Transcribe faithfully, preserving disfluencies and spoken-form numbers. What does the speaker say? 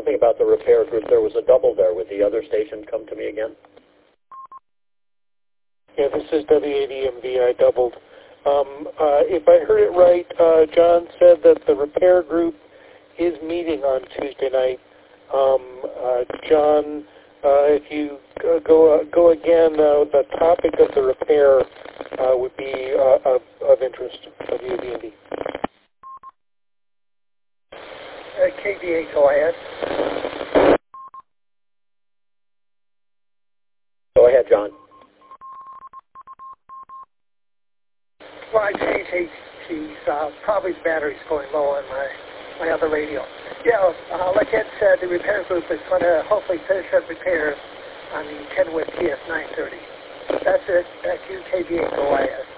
something about the repair group. There was a double there. Would the other station come to me again? Yeah, this is W eight E M V. I doubled. Um, uh, if I heard it right, uh, John said that the repair group is meeting on Tuesday night. Um, uh, John, uh, if you go uh, go again, uh, the topic of the repair uh, would be uh, of, of interest of U D M V. Uh, K D A, go ahead. Go ahead, John. Well, I changed H Ts. Uh, probably the battery's going low on my, my other radio. Yeah, uh, like Ed said, the repair group is going to hopefully finish up repairs on the Kenwood T S nine thirty. That's it. That's you, K D A, go ahead.